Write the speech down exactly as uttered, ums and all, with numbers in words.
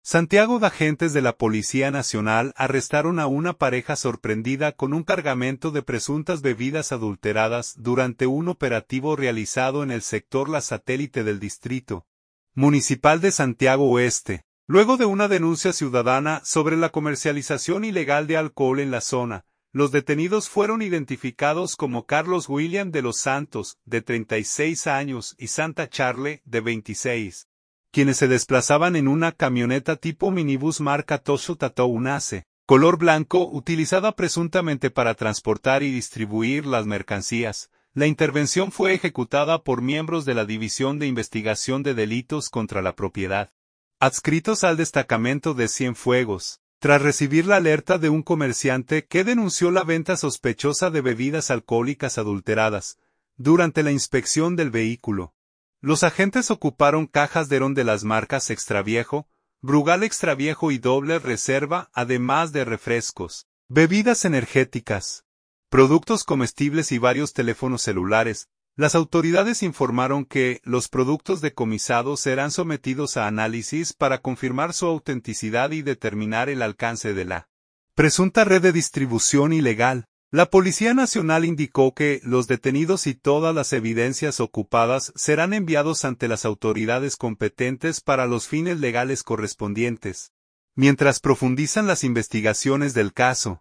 Santiago de agentes de la Policía Nacional arrestaron a una pareja sorprendida con un cargamento de presuntas bebidas adulteradas durante un operativo realizado en el sector La Satélite del Distrito Municipal de Santiago Oeste, luego de una denuncia ciudadana sobre la comercialización ilegal de alcohol en la zona. Los detenidos fueron identificados como Carlos William de los Santos, de treinta y seis años, y Santa Charle, de veintiséis. Quienes se desplazaban en una camioneta tipo minibús marca Toyota Townase, color blanco, utilizada presuntamente para transportar y distribuir las mercancías. La intervención fue ejecutada por miembros de la División de Investigación de Delitos contra la Propiedad, adscritos al destacamento de Cienfuegos, tras recibir la alerta de un comerciante que denunció la venta sospechosa de bebidas alcohólicas adulteradas. Durante la inspección del vehículo, los agentes ocuparon cajas de ron de las marcas Extraviejo, Brugal Extraviejo y Doble Reserva, además de refrescos, bebidas energéticas, productos comestibles y varios teléfonos celulares. Las autoridades informaron que los productos decomisados serán sometidos a análisis para confirmar su autenticidad y determinar el alcance de la presunta red de distribución ilegal. La Policía Nacional indicó que los detenidos y todas las evidencias ocupadas serán enviados ante las autoridades competentes para los fines legales correspondientes, mientras profundizan las investigaciones del caso.